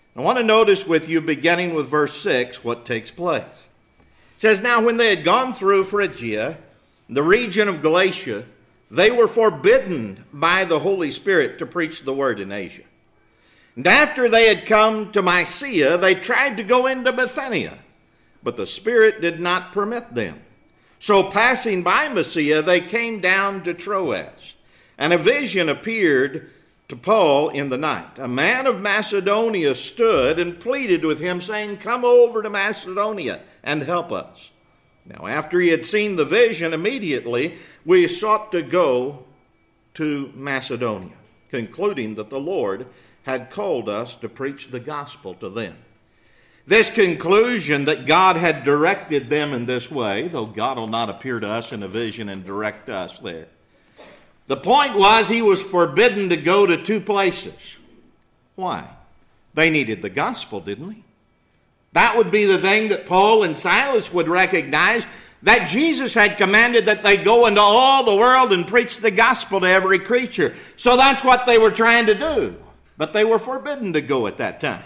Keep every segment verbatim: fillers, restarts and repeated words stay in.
I want to notice with you, beginning with verse six, what takes place. It says, "Now when they had gone through Phrygia, the region of Galatia, they were forbidden by the Holy Spirit to preach the word in Asia. And after they had come to Mysia, they tried to go into Bithynia, but the Spirit did not permit them. So passing by Mysia, they came down to Troas, and a vision appeared to Paul in the night. A man of Macedonia stood and pleaded with him, saying, 'Come over to Macedonia and help us.' Now after he had seen the vision, immediately we sought to go to Macedonia, concluding that the Lord had called us to preach the gospel to them." This conclusion that God had directed them in this way, though God will not appear to us in a vision and direct us there. The point was he was forbidden to go to two places. Why? They needed the gospel, didn't they? That would be the thing that Paul and Silas would recognize, that Jesus had commanded that they go into all the world and preach the gospel to every creature. So that's what they were trying to do. But they were forbidden to go at that time.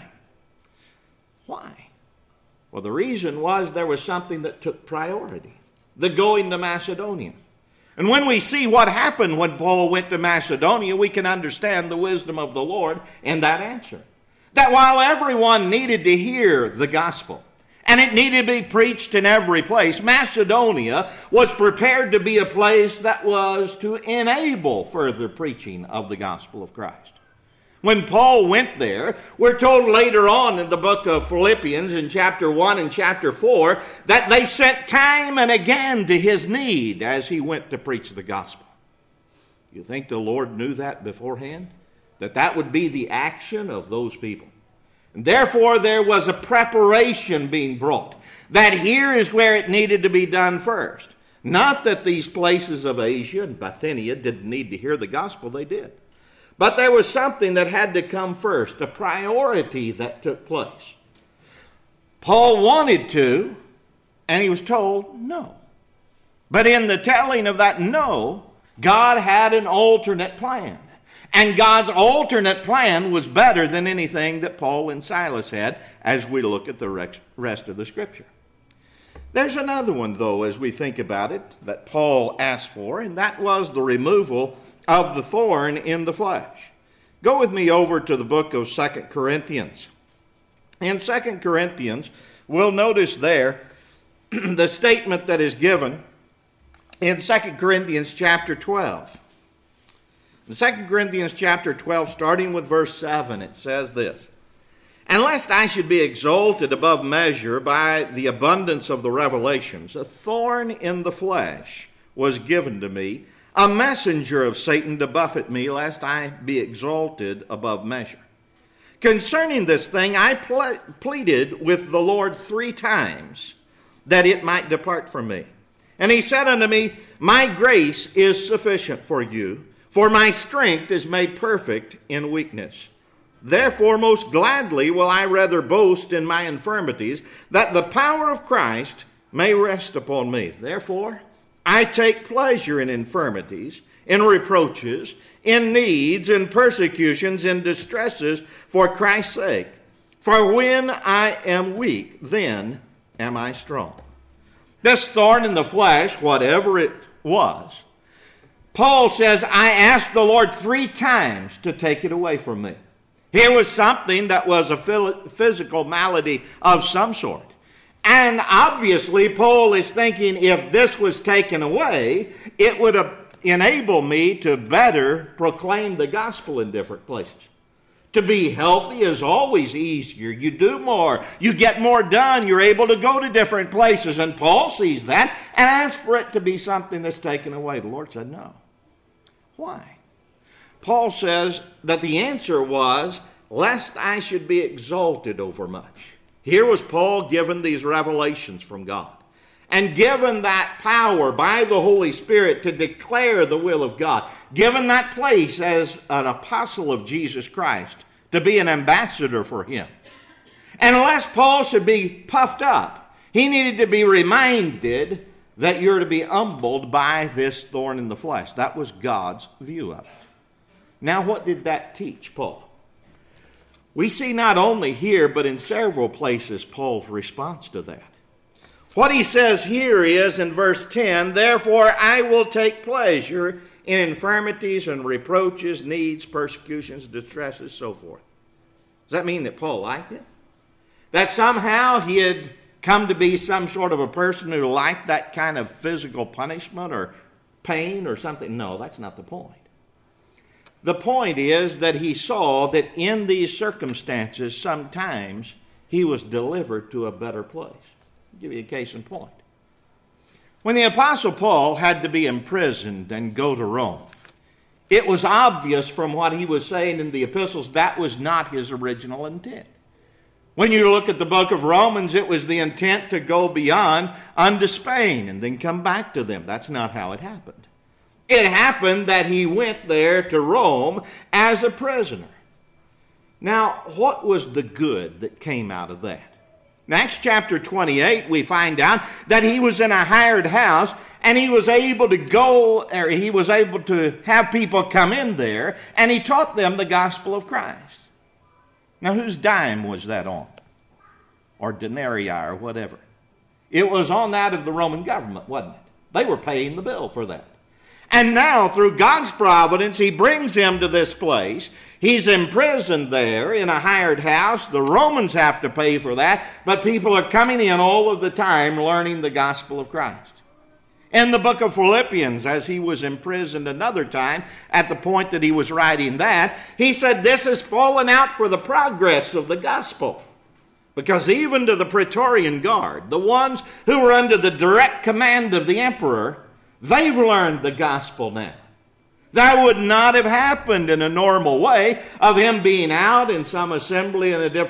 Why? Well, the reason was there was something that took priority, the going to Macedonia. And when we see what happened when Paul went to Macedonia, we can understand the wisdom of the Lord in that answer. That while everyone needed to hear the gospel, and it needed to be preached in every place, Macedonia was prepared to be a place that was to enable further preaching of the gospel of Christ. When Paul went there, we're told later on in the book of Philippians in chapter one and chapter four that they sent time and again to his need as he went to preach the gospel. You think the Lord knew that beforehand? That that would be the action of those people. And therefore there was a preparation being brought. That here is where it needed to be done first. Not that these places of Asia and Bithynia didn't need to hear the gospel, they did. But there was something that had to come first, a priority that took place. Paul wanted to, and he was told no. But in the telling of that no, God had an alternate plan. And God's alternate plan was better than anything that Paul and Silas had as we look at the rest of the Scripture. There's another one, though, as we think about it, that Paul asked for, and that was the removal of the thorn in the flesh. Go with me over to the book of Second Corinthians. In Second Corinthians, we'll notice there the statement that is given in Second Corinthians chapter twelve. In Second Corinthians chapter twelve, starting with verse seven, it says this: "And lest I should be exalted above measure by the abundance of the revelations, a thorn in the flesh was given to me, a messenger of Satan to buffet me, lest I be exalted above measure. Concerning this thing I ple- pleaded with the Lord three times, that it might depart from me. And he said unto me, My grace is sufficient for you, for my strength is made perfect in weakness. Therefore most gladly will I rather boast in my infirmities, that the power of Christ may rest upon me. Therefore I take pleasure in infirmities, in reproaches, in needs, in persecutions, in distresses, for Christ's sake. For when I am weak, then am I strong." This thorn in the flesh, whatever it was, Paul says, I asked the Lord three times to take it away from me. Here was something that was a physical malady of some sort. And obviously, Paul is thinking if this was taken away, it would enable me to better proclaim the gospel in different places. To be healthy is always easier. You do more. You get more done. You're able to go to different places. And Paul sees that and asks for it to be something that's taken away. The Lord said no. Why? Paul says that the answer was, lest I should be exalted overmuch. Here was Paul given these revelations from God and given that power by the Holy Spirit to declare the will of God, given that place as an apostle of Jesus Christ, to be an ambassador for him. And lest Paul should be puffed up, he needed to be reminded that you're to be humbled by this thorn in the flesh. That was God's view of it. Now, what did that teach Paul? We see not only here, but in several places, Paul's response to that. What he says here is in verse ten, therefore I will take pleasure in infirmities and reproaches, needs, persecutions, distresses, so forth. Does that mean that Paul liked it? That somehow he had come to be some sort of a person who liked that kind of physical punishment or pain or something? No, that's not the point. The point is that he saw that in these circumstances, sometimes he was delivered to a better place. I'll give you a case in point. When the Apostle Paul had to be imprisoned and go to Rome, it was obvious from what he was saying in the epistles that was not his original intent. When you look at the book of Romans, it was the intent to go beyond unto Spain and then come back to them. That's not how it happened. It happened that he went there to Rome as a prisoner. Now, what was the good that came out of that? In Acts chapter twenty-eight, we find out that he was in a hired house and he was able to go, or he was able to have people come in there, and he taught them the gospel of Christ. Now, whose dime was that on? Or denarii or whatever. It was on that of the Roman government, wasn't it? They were paying the bill for that. And now, through God's providence, he brings him to this place. He's imprisoned there in a hired house. The Romans have to pay for that, but people are coming in all of the time learning the gospel of Christ. In the book of Philippians, as he was imprisoned another time, at the point that he was writing that, he said, this has fallen out for the progress of the gospel. Because even to the Praetorian Guard, the ones who were under the direct command of the emperor, they've learned the gospel now. That would not have happened in a normal way of him being out in some assembly in a different